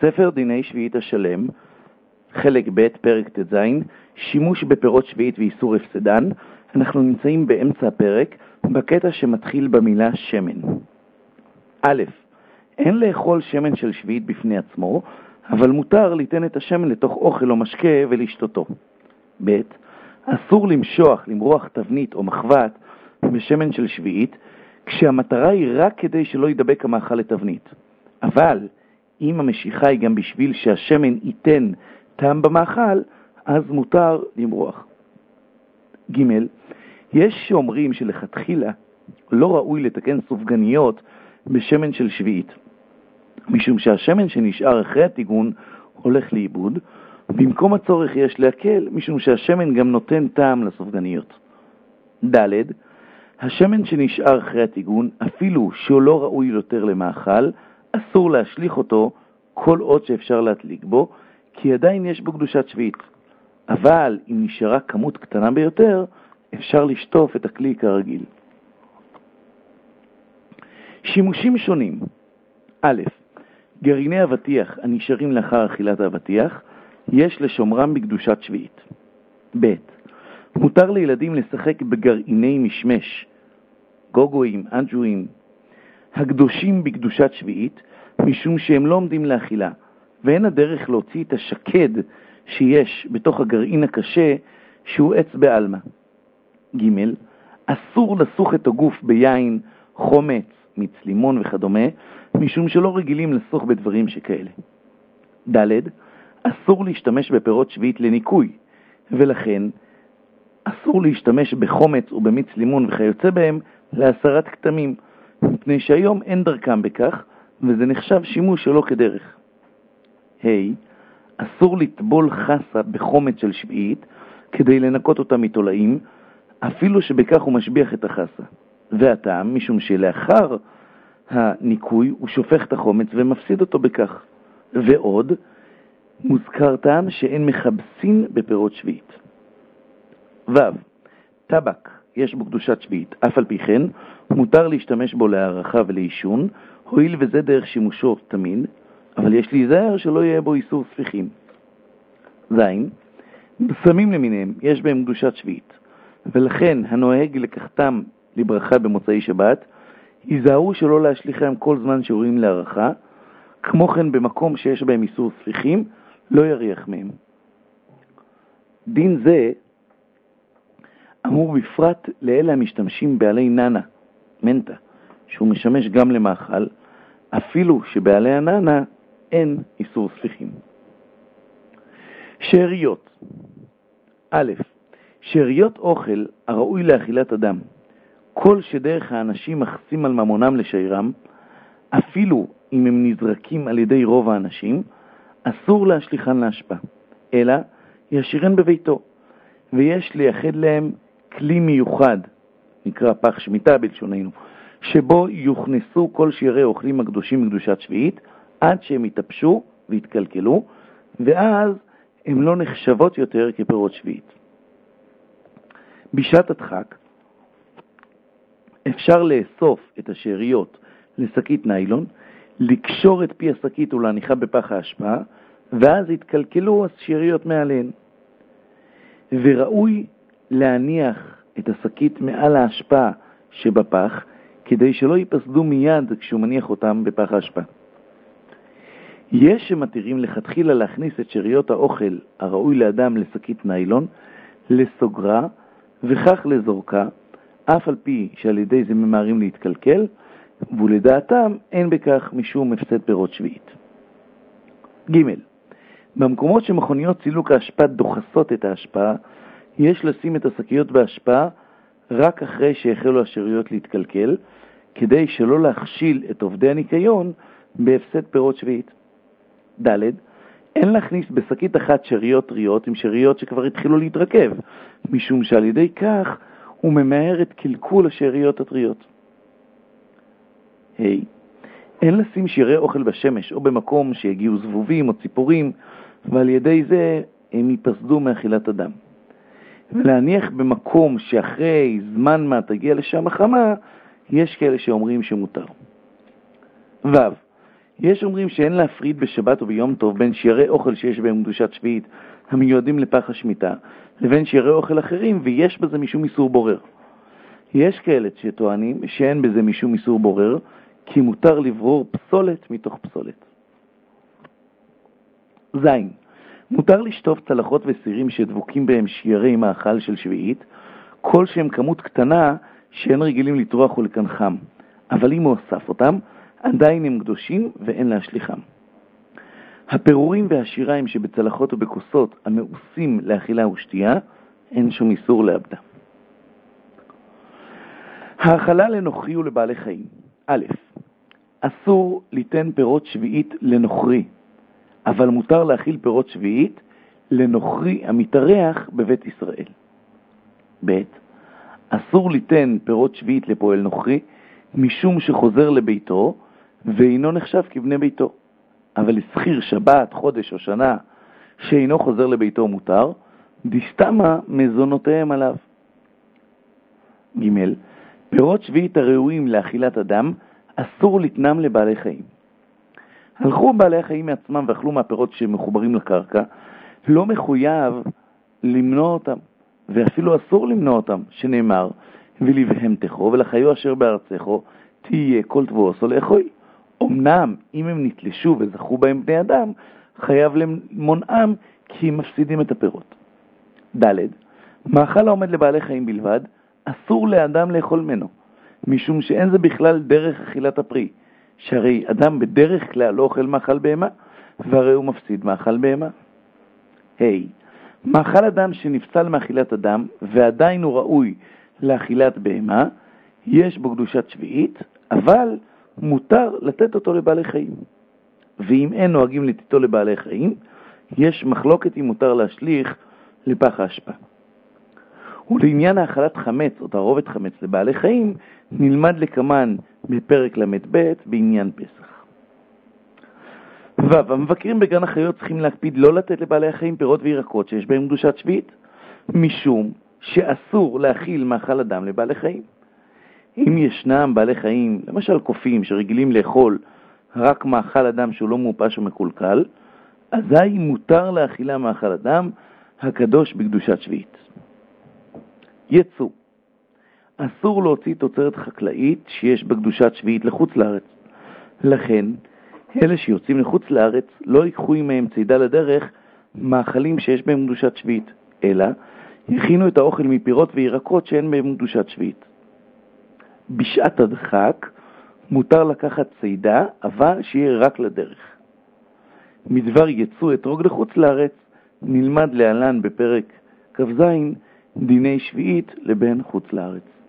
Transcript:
ספר דיני שביעית השלם, חלק ב' פרק ט"ז, שימוש בפירות שביעית ואיסור הפסדן. אנחנו נמצאים באמצע הפרק, בקטע שמתחיל במילה שמן. א', אין לאכול שמן של שביעית בפני עצמו, אבל מותר ליתן את השמן לתוך אוכל או משקה ולשתותו. ב', אסור למרוח תבנית או מחבת בשמן של שביעית, כשהמטרה היא רק כדי שלא ידבק המאכל לתבנית. אבל אם המשיכה היא גם בשביל שהשמן ייתן טעם במאכל, אז מותר למרוח. ג', יש שאומרים שלכתחילה לא ראוי לתקן סופגניות בשמן של שביעית, משום שהשמן שנשאר אחרי הטיגון הולך לאיבוד, במקום הצורך יש להקל, משום שהשמן גם נותן טעם לסופגניות. ד', השמן שנשאר אחרי הטיגון, אפילו שהוא לא ראוי יותר למאכל, אסור להשליך אותו כל עוד שאפשר להטליק בו, כי עדיין יש בו קדושת שביעית. אבל אם נשארה כמות קטנה ביותר, אפשר לשטוף את הכלי כרגיל. שימושים שונים. א', גרעיני אבטיח הנשארים לאחר אכילת האבטיח, יש לשומרם בקדושת שביעית. ב', מותר לילדים לשחק בגרעיני משמש, גוגויים, אנג'ויים, הקדושים בקדושת שביעית, משום שהם לא עומדים לאכילה, ואין הדרך להוציא את השקד שיש בתוך הגרעין הקשה, שהוא עץ בעלמא. ג', אסור לסוך את הגוף ביין, חומץ, מיץ לימון וכדומה, משום שלא רגילים לסוך בדברים שכאלה. ד', אסור להשתמש בפירות שביעית לניקוי, ולכן אסור להשתמש בחומץ ובמיץ לימון וכיוצא בהם להסרת כתמים, מפני שהיום אין דרכם בכך, וזה נחשב שימוש שלא כדרך. ה', אסור לטבול חסה בחומץ של שביעית כדי לנקות אותה מתולעים, אפילו שבכך הוא משביח את החסה. והטעם, משום שלאחר הניקוי הוא שופך את החומץ ומפסיד אותו בכך. ועוד, מוזכר טעם שאין מחבסין בפירות שביעית. ו', טבק יש בו קדושת שביעית, אף על פי כן מותר להשתמש בו להערכה ולעישון, הואיל וזה דרך שימושו תמיד, אבל יש להיזהר שלא יהיה בו איסור ספיחים. ז', בשמים למיניהם יש בהם קדושת שביעית, ולכן הנוהג לקחתם לברכה במוצאי שבת, ייזהרו שלא להשליכם כל זמן שאורים להערכה, כמו כן במקום שיש בהם איסור ספיחים, לא יריח מהם. דין זה אמור בפרט לאלה המשתמשים בעלי ננה, מנטה, שהוא משמש גם למאכל, אפילו שבעלי הננה אין איסור ספיחים. שאריות. א', שאריות אוכל הראוי לאכילת אדם. כל שדרך האנשים מחסים על ממונם לשיירם, אפילו אם הם נזרקים על ידי רוב האנשים, אסור להשליחן להשפעה, אלא ישירן בביתו, ויש לייחד להם כלי מיוחד, נקרא פח שמיטה בלשוננו, שבו יוכנסו כל שירי אוכלים הקדושים מקדושת שביעית, עד שהם יתאפשו ויתקלקלו, ואז הם לא נחשבות יותר כפירות שביעית. בשעת הדחק, אפשר לאסוף את השאריות לשקית ניילון, לקשור את פי השקית ולהניחה בפח ההשפעה, ואז יתקלקלו השאריות מעליהן. וראוי להניח את השקית מעל ההשפעה שבפח, כדי שלא ייפסדו מיד כשהוא מניח אותם בפח ההשפעה. יש שמתירים לכתחילה להכניס את שאריות האוכל הראוי לאדם לשקית ניילון, לסוגרה וכך לזורקה, אף על פי שעל ידי זה ממהרים להתקלקל, ולדעתם אין בכך משום הפסד פירות שביעית. ג', במקומות שמכוניות סילוק ההשפעה דוחסות את ההשפעה, יש לשים את השקיות בהשפעה רק אחרי שהחלו השאריות להתקלקל, כדי שלא להכשיל את עובדי הניקיון בהפסד פירות שביעית. ד', אין להכניס בשקית אחת שאריות טריות עם שאריות שכבר התחילו להתרכב, משום שעל ידי כך הוא ממהר את קלקול השאריות הטריות. ה', אין לשים שירי אוכל בשמש או במקום שיגיעו זבובים או ציפורים, ועל ידי זה הם ייפסדו מאכילת אדם. ולהניח במקום שאחרי זמן מה תגיע לשם החמה, יש כאלה שאומרים שמותר. ו', יש אומרים שאין להפריד בשבת וביום טוב בין שיערי אוכל שיש בהם קדושת שביעית המיועדים לפח השמיטה, לבין שיערי אוכל אחרים, ויש בזה משום איסור בורר. יש כאלה שטוענים שאין בזה משום איסור בורר, כי מותר לברור פסולת מתוך פסולת. זין, מותר לשטוף צלחות וסירים שדבוקים בהם שיערי מאכל של שביעית, כל שהם כמות קטנה שאין רגילים לטרוח או לקנחם, אבל אם הוא אסף אותם, עדיין הם קדושים ואין להשליחם. הפירורים והשיריים שבצלחות ובכוסות המאוסים לאכילה ושתייה, אין שום איסור לאבדה. האכלה לנוכרי ולבעלי חיים. א', אסור ליתן פירות שביעית לנוכרי, אבל מותר להאכיל פירות שביעית לנוכרי המתארח בבית ישראל. ב', אסור ליתן פירות שביעית לפועל נוכרי, משום שחוזר לביתו ואינו נחשב כבני ביתו. אבל לשכיר שבת, חודש או שנה שאינו חוזר לביתו מותר, דסתמה מזונותיהם עליו. ג', פירות שביעית הראויים לאכילת אדם אסור לתנם לבעלי חיים. הלכו בעלי החיים מעצמם ואכלו מהפירות שמחוברים לקרקע, לא מחויב למנוע אותם, ואפילו אסור למנוע אותם, שנאמר, ולבהמתך ולחיו אשר בארצך תהיה כל תבואסו לאכול. אמנם אם הם נתלשו וזכו בהם בני אדם, חייב למונעם כי הם מפסידים את הפירות. ד', מאכל העומד לבעלי חיים בלבד, אסור לאדם לאכול ממנו, משום שאין זה בכלל דרך אכילת הפרי, שהרי אדם בדרך כלל לא אוכל מאכל בהמה, והרי הוא מפסיד מאכל בהמה. מאכל אדם שנפסל מאכילת אדם, ועדיין הוא ראוי לאכילת בהמה, יש בו קדושת שביעית, אבל מותר לתת אותו לבעלי חיים. ואם אין נוהגים לתתו לבעלי חיים, יש מחלוקת אם מותר להשליך לפח האשפה. ולעניין האכלת חמץ או תערובת חמץ לבעלי חיים, נלמד לקמן בפרק ל"ב בעניין פסח. המבקרים בגן החיות צריכים להקפיד לא לתת לבעלי החיים פירות וירקות שיש בהם קדושת שביעית, משום שאסור להאכיל מאכל אדם לבעלי חיים. אם ישנם בעלי חיים, למשל קופים, שרגילים לאכול רק מאכל אדם שהוא לא מאופש ומקולקל, אזי מותר להאכילה מאכל אדם הקדוש בקדושת שביעית. יצוא, אסור להוציא תוצרת חקלאית שיש בקדושת שביעית לחוץ לארץ. לכן, אלה שיוצאים לחוץ לארץ לא ייקחו עמהם צידה לדרך מאכלים שיש בהם קדושת שביעית, אלא יכינו את האוכל מפירות וירקות שאין בהם קדושת שביעית. בשעת הדחק מותר לקחת צידה, אבל שיהיה רק לדרך. מדבר יצוא אתרוג לחוץ לארץ נלמד להלן בפרק כ"ז דיני שביעית לבין חוץ לארץ.